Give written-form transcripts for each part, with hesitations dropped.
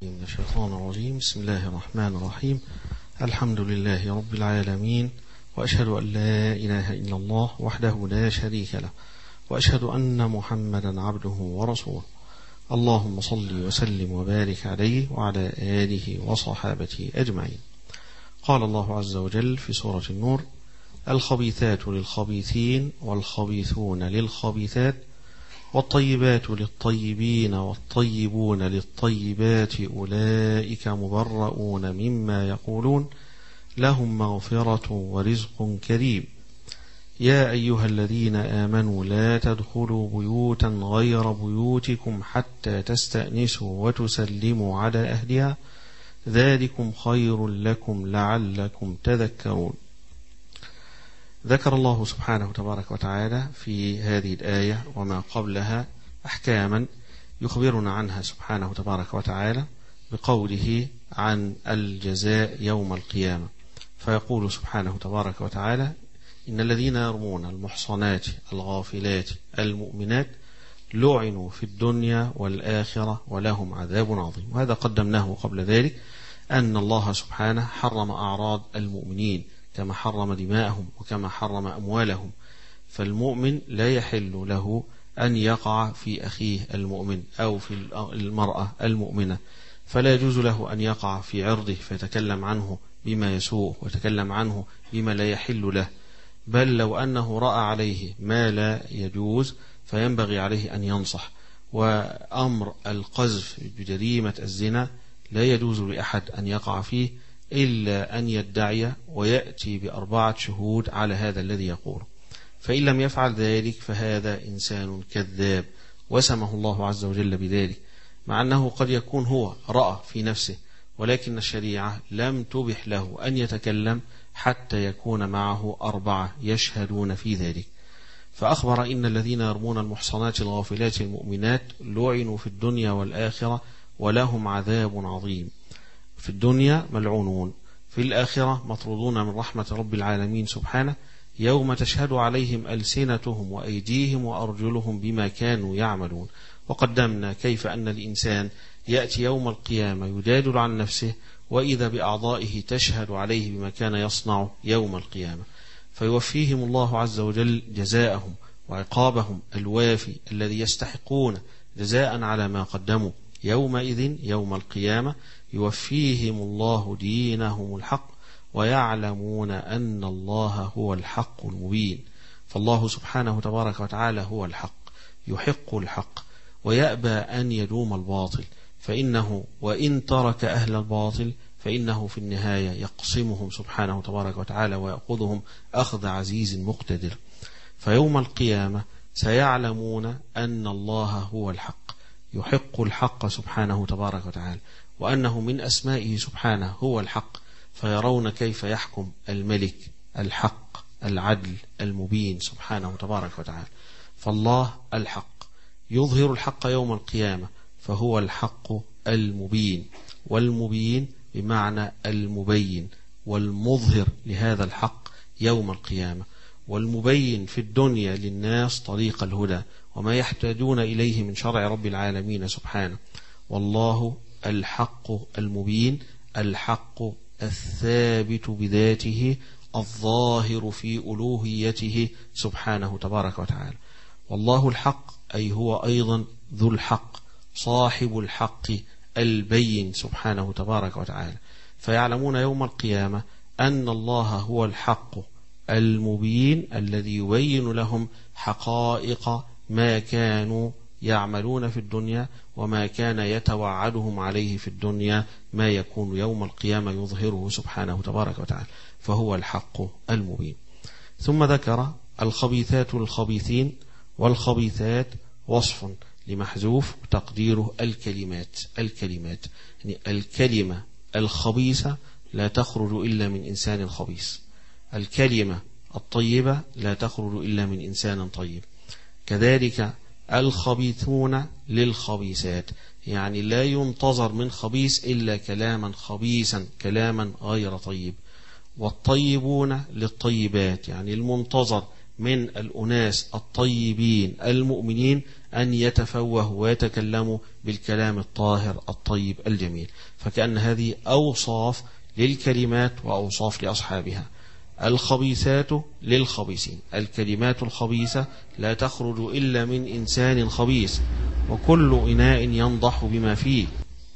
من الشيطان الرجيم. بسم الله الرحمن الرحيم. الحمد لله رب العالمين، وأشهد أن لا إله إلا الله وحده لا شريك له، وأشهد أن محمدا عبده ورسوله. اللهم صل وسلم وبارك عليه وعلى آله وصحابته أجمعين. قال الله عز وجل في سورة النور: الخبيثات للخبيثين والخبيثون للخبيثات والطيبات للطيبين والطيبون للطيبات أولئك مبرؤون مما يقولون لهم مغفرة ورزق كريم. يا أيها الذين آمنوا لا تدخلوا بيوتا غير بيوتكم حتى تستأنسوا وتسلموا على أهلها ذلكم خير لكم لعلكم تذكرون. ذكر الله سبحانه تبارك وتعالى في هذه الآية وما قبلها أحكاما يخبرنا عنها سبحانه تبارك وتعالى بقوله عن الجزاء يوم القيامة، فيقول سبحانه تبارك وتعالى: إن الذين يرمون المحصنات الغافلات المؤمنات لعنوا في الدنيا والآخرة ولهم عذاب عظيم. وهذا قدمناه قبل ذلك، أن الله سبحانه حرم أعراض المؤمنين كما حرم دماءهم وكما حرم أموالهم، فالمؤمن لا يحل له أن يقع في أخيه المؤمن أو في المرأة المؤمنة، فلا يجوز له أن يقع في عرضه فيتكلم عنه بما يسوء ويتكلم عنه بما لا يحل له، بل لو أنه رأى عليه ما لا يجوز فينبغي عليه أن ينصح. وأمر القذف بجريمة الزنا لا يجوز لأحد أن يقع فيه إلا أن يدعي ويأتي ب4 شهود على هذا الذي يقول، فإن لم يفعل ذلك فهذا إنسان كذاب، وسمه الله عز وجل بذلك، مع أنه قد يكون هو رأى في نفسه ولكن الشريعة لم تبح له أن يتكلم حتى يكون معه 4 يشهدون في ذلك. فأخبر: إن الذين يرمون المحصنات الغافلات المؤمنات لعنوا في الدنيا والآخرة ولهم عذاب عظيم. في الدنيا ملعونون، في الآخرة مطرودون من رحمة رب العالمين سبحانه، يوم تشهد عليهم ألسنتهم وأيديهم وأرجلهم بما كانوا يعملون. وقدمنا كيف أن الإنسان يأتي يوم القيامة يجادل عن نفسه، وإذا بأعضائه تشهد عليه بما كان يصنع يوم القيامة، فيوفيهم الله عز وجل جزاءهم وعقابهم الوافي الذي يستحقون جزاء على ما قدموا. يومئذ يوم القيامة يوفيهم الله دينهم الحق ويعلمون أن الله هو الحق المبين. فالله سبحانه تبارك وتعالى هو الحق، يحق الحق ويأبى أن يدوم الباطل، فإنه وإن ترك أهل الباطل فإنه في النهاية يقسمهم سبحانه تبارك وتعالى ويأخذهم أخذ عزيز مقتدر. فيوم القيامة سيعلمون أن الله هو الحق، يحق الحق سبحانه تبارك وتعالى، وأنه من أسمائه سبحانه هو الحق، فيرون كيف يحكم الملك الحق العدل المبين سبحانه تبارك وتعالى. فالله الحق يظهر الحق يوم القيامة، فهو الحق المبين، والمبين بمعنى المبين والمظهر لهذا الحق يوم القيامة، والمبين في الدنيا للناس طريق الهدى وما يحتاجون إليه من شرع رب العالمين سبحانه. والله الحق المبين، الحق الثابت بذاته، الظاهر في ألوهيته سبحانه تبارك وتعالى. والله الحق أي هو أيضا ذو الحق، صاحب الحق البين سبحانه تبارك وتعالى. فيعلمون يوم القيامة أن الله هو الحق المبين الذي يبين لهم حقائق ما كانوا يعملون في الدنيا وما كان يتوعدهم عليه في الدنيا، ما يكون يوم القيامة يظهره سبحانه تبارك وتعالى، فهو الحق المبين. ثم ذكر الخبيثات للخبيثين والخبيثات وصف لمحذوف تقديره الكلمات، يعني الكلمة الخبيثة لا تخرج إلا من إنسان خبيث، الكلمة الطيبة لا تخرج إلا من إنسان طيب. كذلك الخبيثون للخبيثات، يعني لا ينتظر من خبيث إلا كلاما خبيثا، كلاما غير طيب. والطيبون للطيبات، يعني المنتظر من الأناس الطيبين المؤمنين أن يتفوهوا ويتكلموا بالكلام الطاهر الطيب الجميل. فكأن هذه أوصاف للكلمات وأوصاف لأصحابها. الخبيثات للخبيثين، الكلمات الخبيثة لا تخرج إلا من إنسان خبيث، وكل إناء ينضح بما فيه.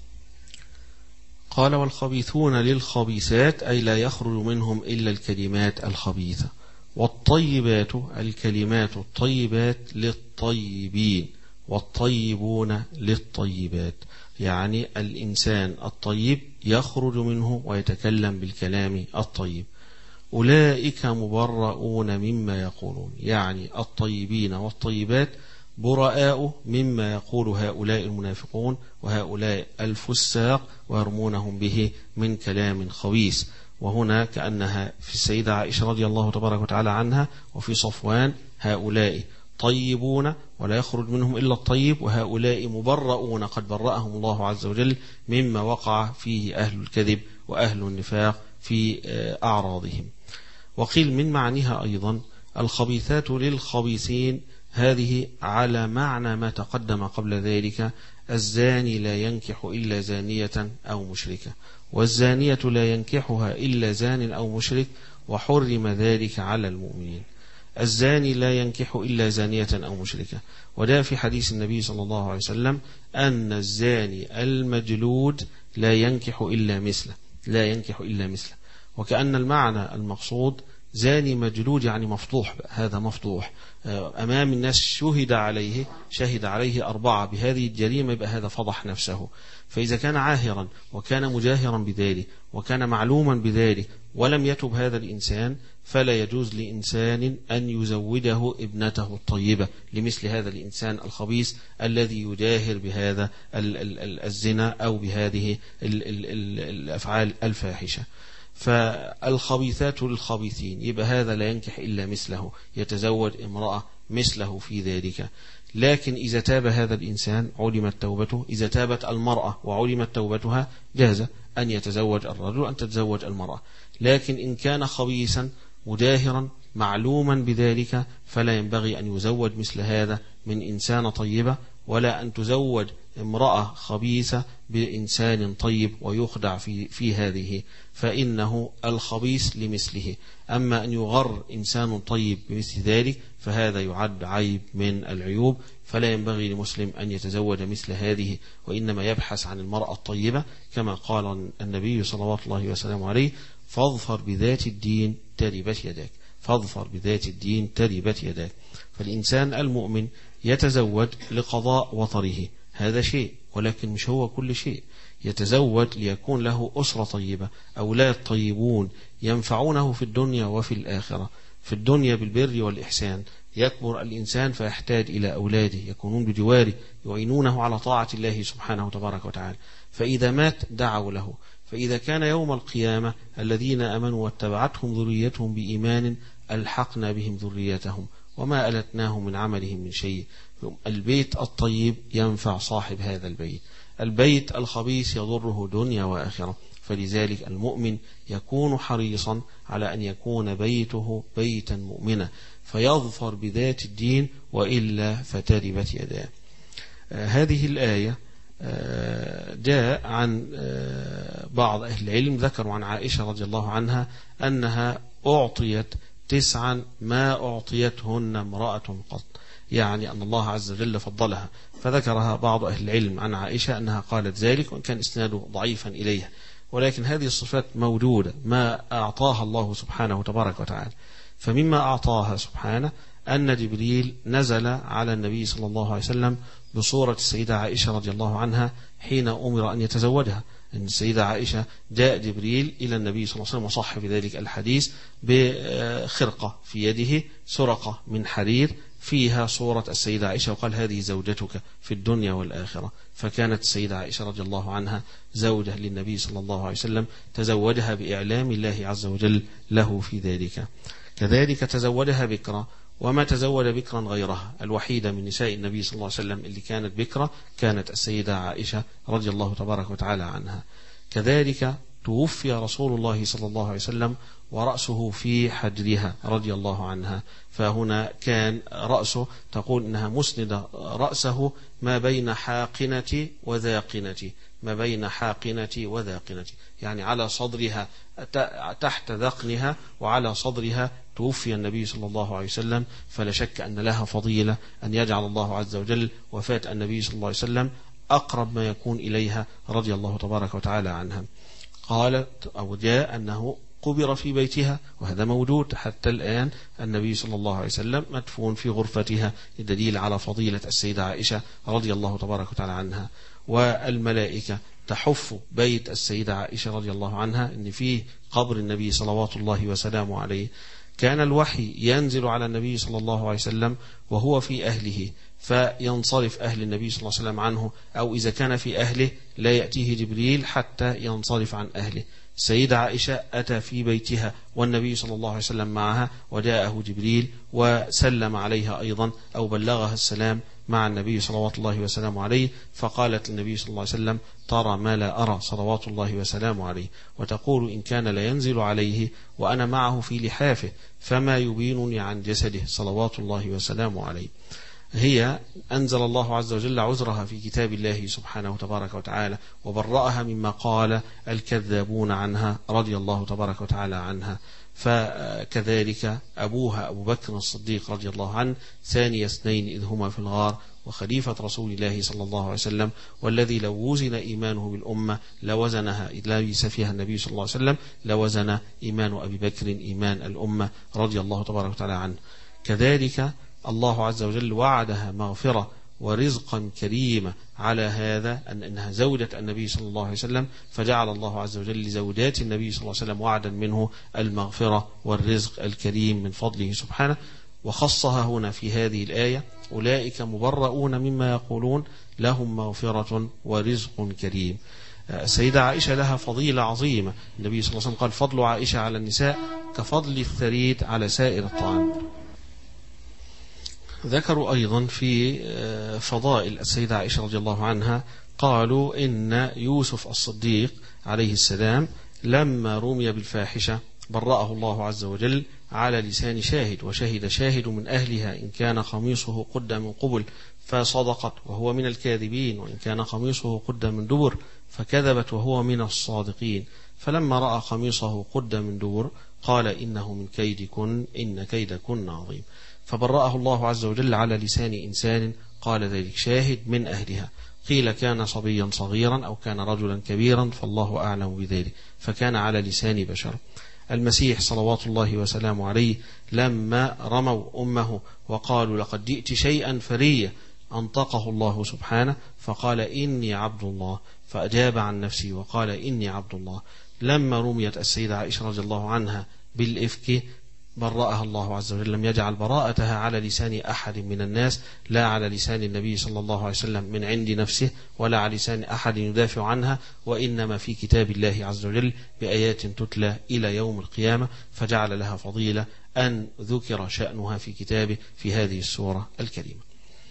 قال والخبيثون للخبيثات أي لا يخرج منهم إلا الكلمات الخبيثة. والطيبات الكلمات الطيبات للطيبين، والطيبون للطيبات، يعني الإنسان الطيب يخرج منه ويتكلم بالكلام الطيب. أولئك مبرؤون مما يقولون، يعني الطيبين والطيبات براء مما يقول هؤلاء المنافقون وهؤلاء الفساق ويرمونهم به من كلام خبيث. وهنا كأنها في السيدة عائشة رضي الله تبارك وتعالى عنها وفي صفوان، هؤلاء طيبون ولا يخرج منهم إلا الطيب، وهؤلاء مبرؤون قد برأهم الله عز وجل مما وقع فيه أهل الكذب وأهل النفاق في أعراضهم. وقيل من معنيها أيضا الخبيثات للخبيثين، هذه على معنى ما تقدم قبل ذلك: الزاني لا ينكح إلا زانية أو مشركة، والزانية لا ينكحها إلا زان أو مشرك، وحرم ذلك على المؤمنين. الزاني لا ينكح إلا زانية أو مشركة، وده في حديث النبي صلى الله عليه وسلم أن الزاني المجلود لا ينكح إلا مثله، لا ينكح إلا مثله. وكأن المعنى المقصود زاني مجلود يعني مفضوح، هذا مفضوح أمام الناس، شهد عليه 4 بهذه الجريمة، يبقى هذا فضح نفسه. فإذا كان عاهرا وكان مجاهرا بذلك وكان معلوما بذلك ولم يتب هذا الإنسان، فلا يجوز لإنسان أن يزوجه ابنته الطيبة لمثل هذا الإنسان الخبيث الذي يجاهر بهذا الزنا أو بهذه الأفعال الفاحشة. فالخبيثات للخبيثين، يبقى هذا لا ينكح إلا مثله، يتزوج امرأة مثله في ذلك. لكن إذا تاب هذا الإنسان علمت توبته، إذا تابت المرأة وعلمت توبتها جاز أن يتزوج الرجل أن تتزوج المرأة. لكن إن كان خبيثا مجاهرا معلوما بذلك فلا ينبغي أن يزوج مثل هذا من إنسان طيبة، ولا أن تزوج امرأة خبيثة بإنسان طيب ويخدع في هذه، فإنه الخبيث لمثله. أما أن يغر إنسان طيب بمثل ذلك فهذا يعد عيب من العيوب، فلا ينبغي لمسلم أن يتزوج مثل هذه، وإنما يبحث عن المرأة الطيبة كما قال النبي صلوات الله وسلامه عليه: فاظفر بذات الدين تربت يداك، فاظفر بذات الدين تربت يداك. فالإنسان المؤمن يتزوج لقضاء وطره، هذا شيء، ولكن مش هو كل شيء. يتزوج ليكون له أسرة طيبة، أولاد طيبون ينفعونه في الدنيا وفي الآخرة. في الدنيا بالبر والإحسان، يكبر الإنسان فيحتاج إلى أولاده يكونون بجواره يعينونه على طاعة الله سبحانه تبارك وتعالى، فإذا مات دعوا له. فإذا كان يوم القيامة الذين آمنوا واتبعتهم ذريتهم بإيمان ألحقنا بهم ذريتهم وما ألتناهم من عملهم من شيء. البيت الطيب ينفع صاحب هذا البيت، البيت الخبيث يضره دنيا وآخرة. فلذلك المؤمن يكون حريصا على أن يكون بيته بيتا مؤمنا، فيظفر بذات الدين، وإلا فتربت يداه. هذه الآية جاء عن بعض أهل العلم ذكروا عن عائشة رضي الله عنها أنها أعطيت 9 ما أعطيتهن امرأة قط، يعني أن الله عز وجل فضلها. فذكرها بعض أهل العلم عن عائشة أنها قالت ذلك، وإن كان إسناده ضعيفا إليها، ولكن هذه الصفات موجودة، ما أعطاها الله سبحانه وتبارك وتعالى. فمما أعطاها سبحانه أن جبريل نزل على النبي صلى الله عليه وسلم بصورة السيدة عائشة رضي الله عنها حين أمر أن يتزوجها. أن السيدة عائشة جاء جبريل إلى النبي صلى الله عليه وسلم وصح في ذلك الحديث بخرقة في يده، سرقة من حرير فيها صورة السيدة عائشة، وقال: هذه زوجتك في الدنيا والآخرة. فكانت السيدة عائشة رضي الله عنها زوجة للنبي صلى الله عليه وسلم، تزوجها بإعلام الله عز وجل له في ذلك. كذلك تزوجها بكرة، وما تزوج بكرا غيرها. الوحيدة من نساء النبي صلى الله عليه وسلم اللي كانت بكرة كانت السيدة عائشة رضي الله تبارك وتعالى عنها. كذلك توفي رسول الله صلى الله عليه وسلم ورأسه في حجرها رضي الله عنها. فهنا كان رأسه تقول إنها مسند رأسه ما بين حاقنة وذاقنة، ما بين حاقنة وذاقنة، يعني على صدرها تحت ذقنها وعلى صدرها توفي النبي صلى الله عليه وسلم. فلا شك أن لها فضيلة أن يجعل الله عز وجل وفاة النبي صلى الله عليه وسلم أقرب ما يكون إليها رضي الله تبارك وتعالى عنها. قالت أو جاء أنه قبر في بيتها، وهذا موجود حتى الآن، النبي صلى الله عليه وسلم مدفون في غرفتها، الدليل على فضيلة السيدة عائشة رضي الله تبارك وتعالى عنها. والملائكة تحف بيت السيدة عائشة رضي الله عنها إن فيه قبر النبي صلوات الله وسلامه عليه. كان الوحي ينزل على النبي صلى الله عليه وسلم وهو في أهله، فينصرف أهل النبي صلى الله عليه وسلم عنه، أو إذا كان في أهله لا يأتيه جبريل حتى ينصرف عن أهله. السيدة عائشة أتى في بيتها والنبي صلى الله عليه وسلم معها، وجاءه جبريل وسلم عليها أيضا أو بلغها السلام مع النبي صلوات الله وسلامه عليه. فقالت للنبي صلى الله عليه وسلم: ترى ما لا أرى صلوات الله وسلامه عليه. وتقول: إن كان لينزل عليه وأنا معه في لحافه فما يبينني عن جسده صلوات الله وسلامه عليه. هي أنزل الله عز وجل عذرها في كتاب الله سبحانه تبارك وتعالى، وبرأها مما قال الكذابون عنها رضي الله تبارك وتعالى عنها. فكذلك أبوها أبو بكر الصديق رضي الله عنه ثاني اثنين إذ هما في الغار، وخليفة رسول الله صلى الله عليه وسلم، والذي لو وزن إيمانه بالأمة لوزنها، إذ ليس فيها النبي صلى الله عليه وسلم، لوزن إيمان أبي بكر إيمان الأمة رضي الله تبارك وتعالى عنه. كذلك الله عز وجل وعدها مغفرة ورزقا كريما على هذا أنها زوجة النبي صلى الله عليه وسلم، فجعل الله عز وجل لزوجات النبي صلى الله عليه وسلم وعدا منه المغفرة والرزق الكريم من فضله سبحانه. وخصها هنا في هذه الآية: أولئك مبرؤون مما يقولون لهم مغفرة ورزق كريم. السيدة عائشة لها فضيلة عظيمة، النبي صلى الله عليه وسلم قال: فضل عائشة على النساء كفضل الثريد على سائر الطعام. ذكروا أيضا في فضائل السيدة عائشة رضي الله عنها، قالوا إن يوسف الصديق عليه السلام لما رمي بالفاحشة برأه الله عز وجل على لسان شاهد، وشهد شاهد من أهلها إن كان قميصه قد من قبل فصدقت وهو من الكاذبين، وإن كان قميصه قد من دبر فكذبت وهو من الصادقين. فلما رأى قميصه قد من دبر قال: إنه من كيدكن إن كيدكن عظيم. فبرأه الله عز وجل على لسان إنسان قال ذلك شاهد من أهلها. قيل كان صبيا صغيرا أو كان رجلا كبيرا، فالله أعلم بذلك، فكان على لسان بشر. المسيح صلوات الله وسلامه عليه لما رموا أمه وقالوا: لقد جئت شيئا فريا، أنطقه الله سبحانه فقال: إني عبد الله، فأجاب عن نفسه وقال: إني عبد الله. لما رميت السيدة عائشة رضي الله عنها بالإفك برأها الله عز وجل، لم يجعل براءتها على لسان أحد من الناس، لا على لسان النبي صلى الله عليه وسلم من عند نفسه، ولا على لسان أحد يدافع عنها، وإنما في كتاب الله عز وجل بآيات تتلى إلى يوم القيامة، فجعل لها فضيلة أن ذكر شأنها في كتابه في هذه السورة الكريمة.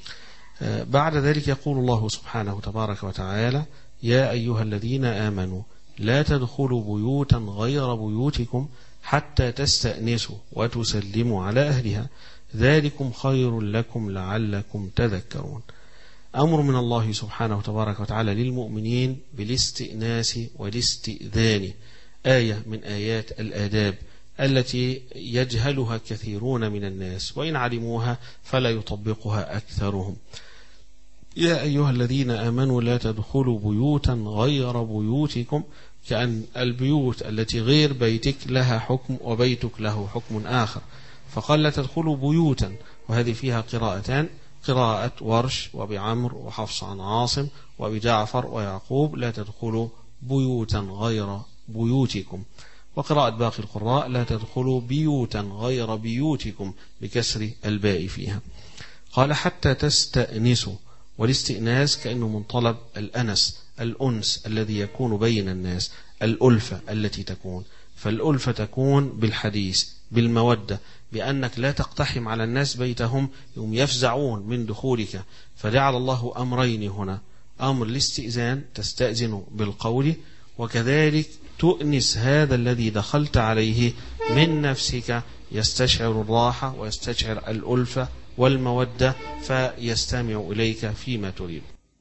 بعد ذلك يقول الله سبحانه تبارك وتعالى: يا أيها الذين آمنوا لا تدخلوا بيوتا غير بيوتكم حتى تستأنسوا وتسلموا على أهلها ذلكم خير لكم لعلكم تذكرون. أمر من الله سبحانه وتبارك وتعالى للمؤمنين بالاستئناس والاستئذان، آية من آيات الآداب التي يجهلها كثيرون من الناس، وإن علموها فلا يطبقها أكثرهم. يا أيها الذين آمنوا لا تدخلوا بيوتا غير بيوتكم، كأن البيوت التي غير بيتك لها حكم وبيتك له حكم آخر، فقال لا تدخلوا بيوتا، وهذه فيها قراءتان: قراءة ورش وبعمر وحفص عن عاصم وبجعفر ويعقوب: لا تدخلوا بيوتا غير بيوتكم، وقراءة باقي القراء: لا تدخلوا بيوتا غير بيوتكم بكسر الباء فيها. قال حتى تستأنسوا، والاستئناس كأنه من طلب الأنس، الأنس الذي يكون بين الناس، الألفة التي تكون، فالألفة تكون بالحديث بالمودة، بأنك لا تقتحم على الناس بيتهم يوم يفزعون من دخولك. فجعل الله أمرين هنا: أمر الاستئذان تستأذن بالقول، وكذلك تؤنس هذا الذي دخلت عليه من نفسك، يستشعر الراحة ويستشعر الألفة والمودة فيستمع إليك فيما تريد.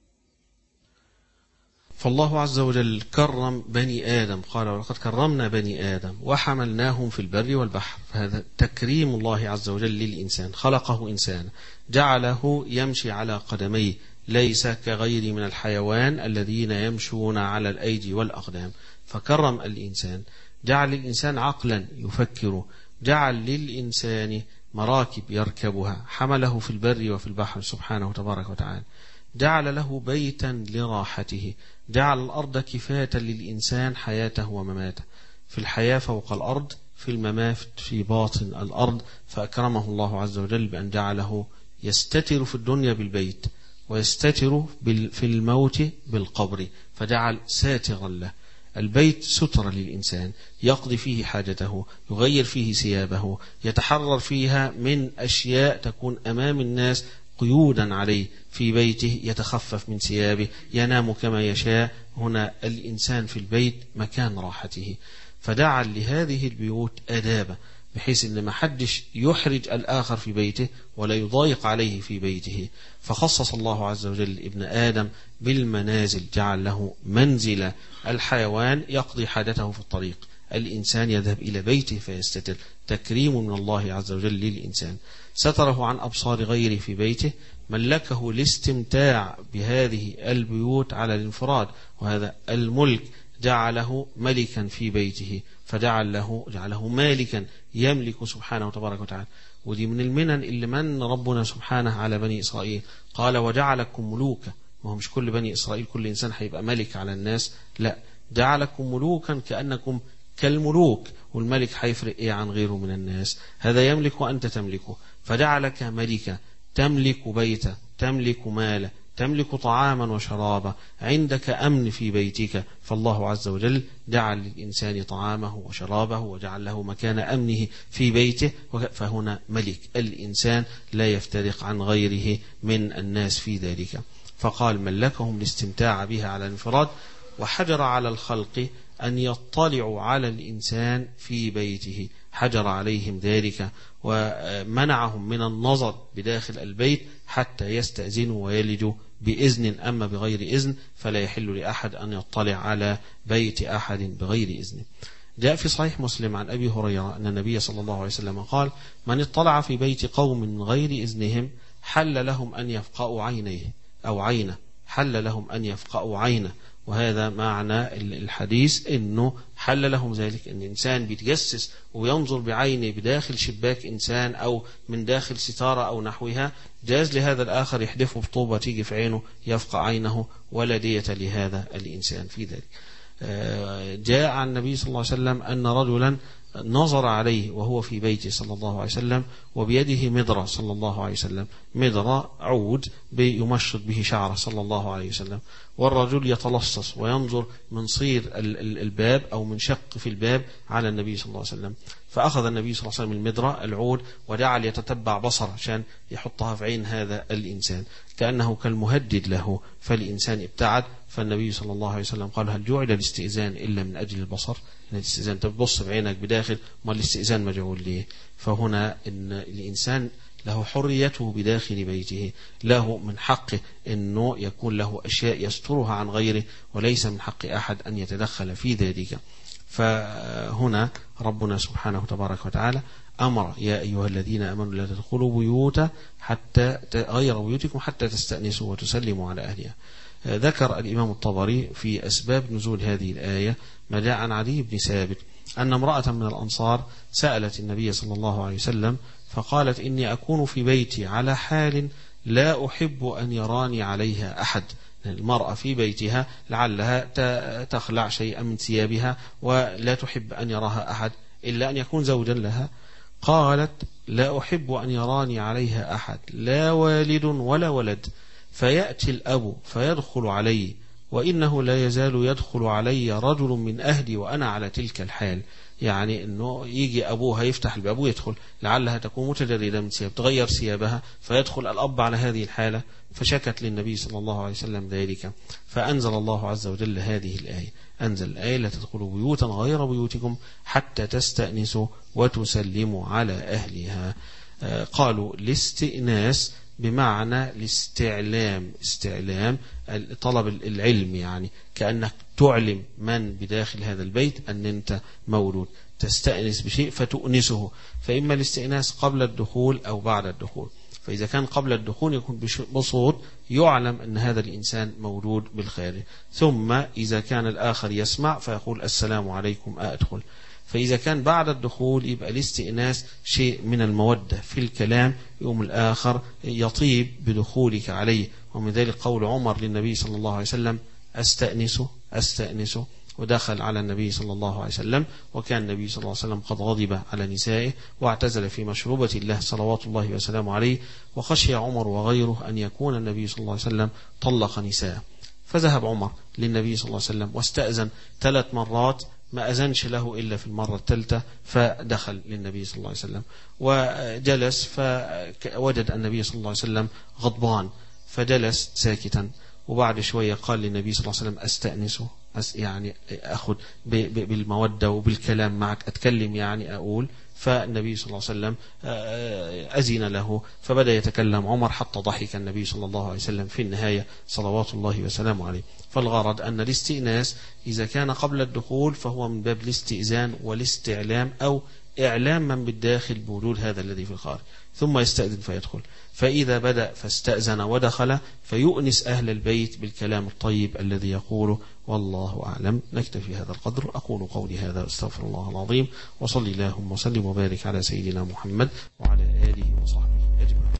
فالله عز وجل كرم بني آدم، قال ولقد كرمنا بني آدم وحملناهم في البر والبحر، فهذا تكريم الله عز وجل للإنسان، خلقه إنسان جعله يمشي على قدميه، ليس كغير من الحيوان الذين يمشون على الأيدي والأقدام، فكرم الإنسان، جعل الإنسان عقلا يفكر، جعل للإنسان مراكب يركبها، حمله في البر وفي البحر سبحانه تبارك وتعالى، جعل له بيتا لراحته، جعل الأرض كفاية للإنسان حياته ومماته، في الحياة فوق الأرض، في الممات في باطن الأرض، فأكرمه الله عز وجل بأن جعله يستتر في الدنيا بالبيت ويستتر في الموت بالقبر، فجعل ساترا له. البيت ستر للإنسان يقضي فيه حاجته، يغير فيه ثيابه، يتحرر فيها من أشياء تكون أمام الناس قيودا عليه، في بيته يتخفف من ثيابه، ينام كما يشاء. هنا الإنسان في البيت مكان راحته، فجعل لهذه البيوت آدابا بحيث أن ما حدش يحرج الآخر في بيته ولا يضايق عليه في بيته. فخصص الله عز وجل ابن آدم بالمنازل، جعل له منزل. الحيوان يقضي حاجته في الطريق، الإنسان يذهب إلى بيته فيستتر، تكريم من الله عز وجل للإنسان. ستره عن أبصار غيره في بيته، ملكه الاستمتاع بهذه البيوت على الانفراد، وهذا الملك جعله ملكا في بيته، جعله مالكا يملك سبحانه تبارك وتعالى. ودي من المنن اللي من ربنا سبحانه على بني إسرائيل، قال وجعلكم ملوكا. ما هو مش كل بني إسرائيل كل إنسان هيبقى ملك على الناس، لا، جعلكم ملوكا كأنكم كالملوك، والملك هيفرق إيه عن غيره من الناس؟ هذا يملك وأنت تملكه، فجعلك ملكا، تملك بيته، تملك ماله، تملك طعاما وشرابا، عندك أمن في بيتك. فالله عز وجل جعل للإنسان طعامه وشرابه وجعل له مكان أمنه في بيته، فهنا ملك الإنسان لا يفترق عن غيره من الناس في ذلك. فقال ملكهم الاستمتاع بها على الانفراد، وحجر على الخلق أن يطلعوا على الإنسان في بيته، حجر عليهم ذلك ومنعهم من النظر بداخل البيت حتى يستأذنوا ويلجوا بإذن، أما بغير إذن فلا يحل لأحد أن يطلع على بيت أحد بغير إذن. جاء في صحيح مسلم عن أبي هريرة أن النبي صلى الله عليه وسلم قال من اطلع في بيت قوم من غير إذنهم حل لهم أن يفقأوا عينيه أو عينه، حل لهم أن يفقأوا عينه. وهذا معنى الحديث، إنه حل لهم ذلك، إن إنسان بيتجسس وينظر بعينه بداخل شباك إنسان أو من داخل ستارة أو نحوها، جاز لهذا الآخر يحدفه بطوبة تيجي في عينه يفقع عينه، ولا دية لهذا الإنسان في ذلك. جاء عن النبي صلى الله عليه وسلم أن رجلا نظر عليه وهو في بيته صلى الله عليه وسلم، وبيده مدرة صلى الله عليه وسلم، مدرة عود يمشط به شعره صلى الله عليه وسلم، والرجل يتلصص وينظر من صير الباب أو من شق في الباب على النبي صلى الله عليه وسلم. فأخذ النبي صلى الله عليه وسلم المدرة العود وجعل يتتبع بصره عشان يحطها في عين هذا الإنسان كأنه كالمهدد له، فالإنسان ابتعد. فالنبي صلى الله عليه وسلم قال هل جعل الاستئذان إلا من أجل البصر؟ إن الاستئذان تبص بعينك بداخل، ما الاستئذان مجعول ليه؟ فهنا إن الإنسان له حريته بداخل بيته، له من حقه أنه يكون له أشياء يسترها عن غيره، وليس من حق أحد أن يتدخل في ذلك. فهنا ربنا سبحانه تبارك وتعالى أمر يا أيها الذين آمنوا لا تدخلوا بيوتا حتى غير بيوتكم حتى تستأنسوا وتسلموا على أهلها. ذكر الإمام الطبري في أسباب نزول هذه الآية ما جاء عن عدي بن ثابت أن امرأة من الأنصار سألت النبي صلى الله عليه وسلم فقالت إني أكون في بيتي على حال لا أحب أن يراني عليها أحد. المرأة في بيتها لعلها تخلع شيئا من ثيابها ولا تحب أن يراها أحد إلا أن يكون زوجا لها. قالت لا أحب أن يراني عليها أحد لا والد ولا ولد، فيأتي الأب فيدخل علي وإنه لا يزال يدخل علي رجل من أهلي وأنا على تلك الحال. يعني أنه يجي أبوها يفتح الباب ويدخل، لعلها تكون متجردة من ثياب، تغير ثيابها فيدخل الأب على هذه الحالة، فشكت للنبي صلى الله عليه وسلم ذلك، فأنزل الله عز وجل هذه الآية. أنزل الآية: لا تدخلوا بيوتا غير بيوتكم حتى تستأنسوا وتسلموا على أهلها. قالوا الاستئناس بمعنى الاستعلام، استعلام طلب العلم، يعني كأنك تعلم من بداخل هذا البيت أن أنت مولود، تستأنس بشيء فتؤنسه. فإما الاستئناس قبل الدخول أو بعد الدخول. فإذا كان قبل الدخول يكون بصوت يعلم أن هذا الإنسان مولود بالخارج، ثم إذا كان الآخر يسمع فيقول السلام عليكم أدخل. فإذا كان بعد الدخول يبقى الاستئناس شيء من المودة في الكلام، يوم الآخر يطيب بدخولك عليه. ومن ذلك قول عمر للنبي صلى الله عليه وسلم: أستأنسه، ودخل على النبي صلى الله عليه وسلم، وكان النبي صلى الله عليه وسلم قد غضب على نسائه واعتزل في مشروبة الله صلوات الله وسلامه عليه، وخشي عمر وغيره أن يكون النبي صلى الله عليه وسلم طلق نساءه، فذهب عمر للنبي صلى الله عليه وسلم واستأذن 3 مرات، ما أذنش له إلا في المرة الثالثة، فدخل للنبي صلى الله عليه وسلم وجلس، فوجد النبي صلى الله عليه وسلم غضبان فجلس ساكتا. وبعد شوية قال للنبي صلى الله عليه وسلم: أستأنسه، يعني أخذ بالمودة وبالكلام معك، أتكلم يعني أقول. فالنبي صلى الله عليه وسلم أذن له، فبدأ يتكلم عمر حتى ضحك النبي صلى الله عليه وسلم في النهاية صلوات الله وسلامه عليه. فالغرض أن الاستئناس إذا كان قبل الدخول فهو من باب الاستئذان والاستعلام، أو إعلام من بالداخل بوجود هذا الذي في الخارج، ثم يستأذن فيدخل. فإذا بدأ فاستأذن ودخل فيؤنس أهل البيت بالكلام الطيب الذي يقوله. والله أعلم. نكتفي هذا القدر. أقول قولي هذا أستغفر الله العظيم، وصلي اللهم وسلم وبارك على سيدنا محمد وعلى آله وصحبه.